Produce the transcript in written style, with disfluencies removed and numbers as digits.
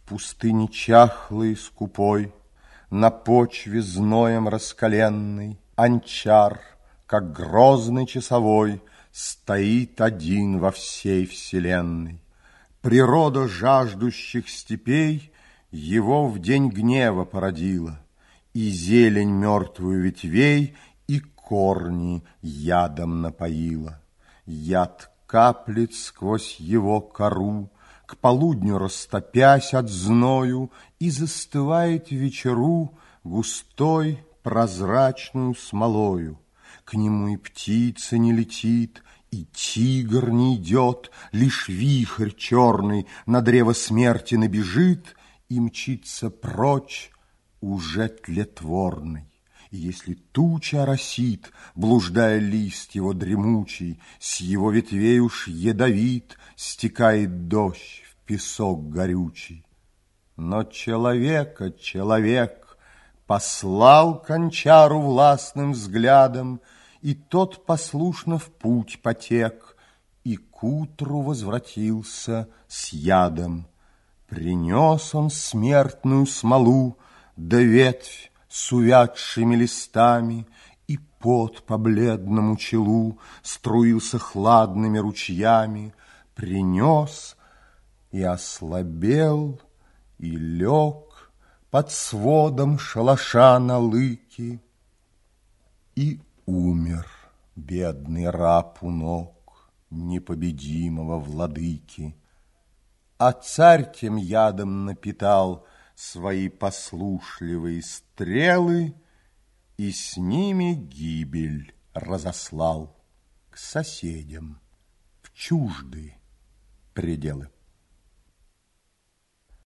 пустыне чахлой и скупой, на почве зноем раскаленной, Анчар, как грозный часовой, стоит один во всей вселенной. Природа жаждущих степей его в день гнева породила, и зелень мертвую ветвей, и корни ядом напоила. Яд каплет сквозь его кору, к полудню растопясь от зною, и застывает в вечеру густой прозрачную смолою. К нему и птица не летит, и тигр не идет, лишь вихрь черный на древо смерти набежит и мчится прочь уже тлетворный. И если туча оросит, блуждая лист его дремучий, с его ветвей уж ядовит стекает дождь в песок горючий. Но человека человек послал к Анчару властным взглядом, и тот послушно в путь потек, и к утру возвратился с ядом. Принес он смертную смолу, да ветвь с увядшими листами, и пот по бледному челу струился хладными ручьями. Принес и ослабел, и лег под сводом шалаша на лыке, и умер бедный раб у ног непобедимого владыки. А царь тем ядом напитал свои послушливые стрелы и с ними гибель разослал к соседям в чуждые пределы.